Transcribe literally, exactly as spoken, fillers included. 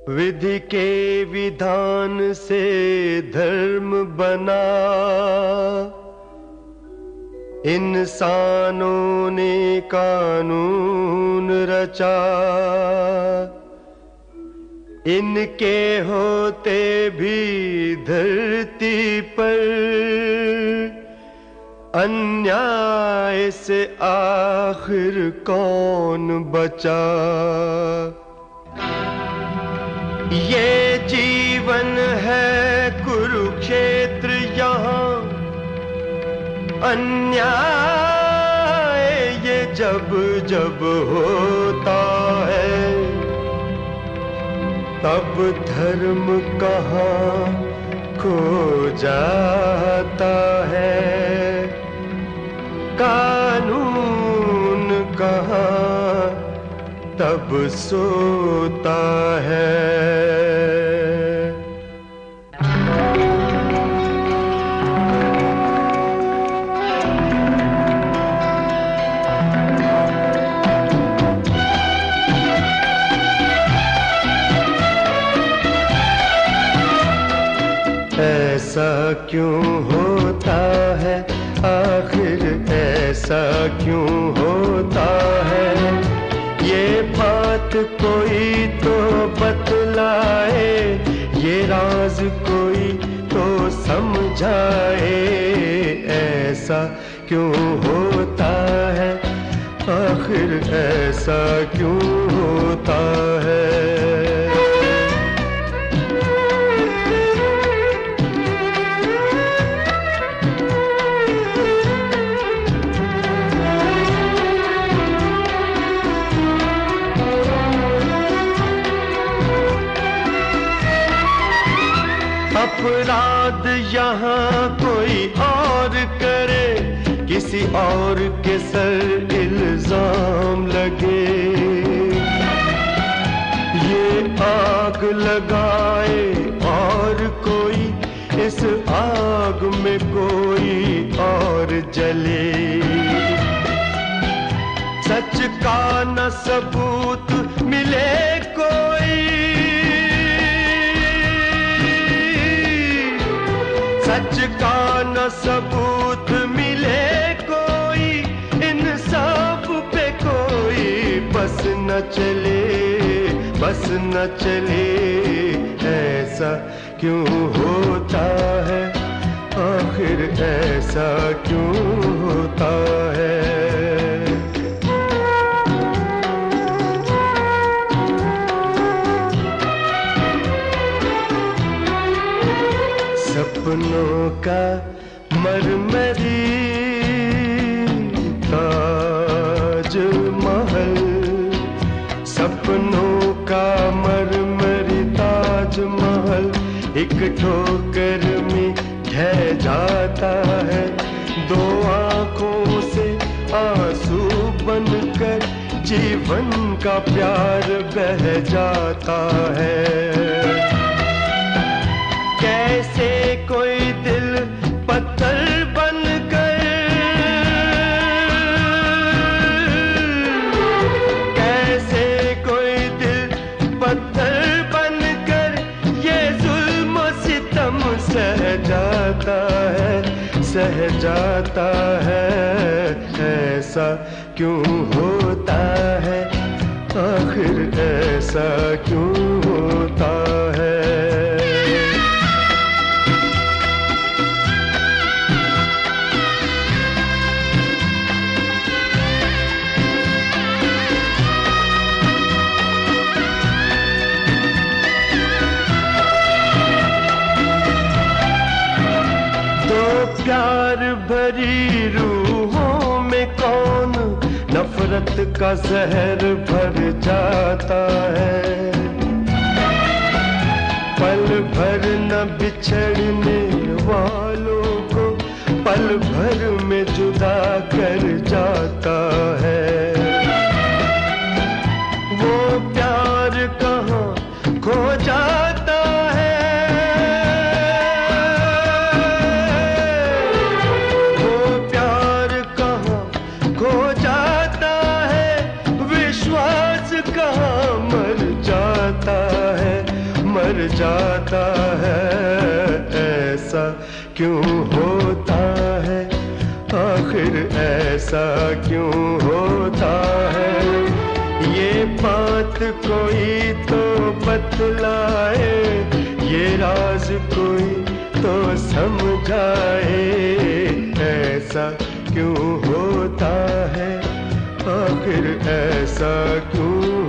विधि के विधान से धर्म बना, इंसानों ने कानून रचा। इनके होते भी धरती पर अन्याय से आखिर कौन बचा। ये जीवन है कुरुक्षेत्र, यहाँ अन्याय ये जब जब होता है, तब धर्म कहाँ खो जाता है, कानून कहाँ तब सोता है। ऐसा क्यों होता है, आखिर ऐसा क्यों होता है, ये बात कोई तो बतलाए, ये राज कोई तो समझाए। ऐसा क्यों होता है, आखिर ऐसा क्यों होता है। अपराध यहाँ कोई और करे, किसी और के सर इल्जाम लगे, ये आग लगाए और कोई इस आग में कोई और जले। सच का न सबूत मिले कोई, सच का न सबूत मिले कोई, इंसाफ पे कोई बस न चले, बस न चले। ऐसा क्यों होता है, आखिर ऐसा क्यों होता है। सपनों का मरमरी ताज महल, सपनों का मरमरी ताज महल एक ठोकर में ढह जाता है। दो आंखों से आंसू बनकर जीवन का प्यार बह जाता है। कैसे कोई दिल पत्थर बनकर, कैसे कोई दिल पत्थर बनकर ये जुल्म सितम सह जाता है, सह जाता है। ऐसा क्यों होता है, आखिर ऐसा क्यों होता है। प्यार भरी रूहों में कौन नफरत का जहर भर जाता है। पल भर न बिछड़ने वालों को पल भर में जुदा कर जाता है। वो प्यार कहाँ खो जाता है, कहाँ मर जाता है, जाता है, ऐसा क्यों होता है, आखिर ऐसा क्यों होता है। ये बात कोई तो बतलाए, ये राज कोई तो समझाए, ऐसा क्यों होता है, आखिर ऐसा क्यों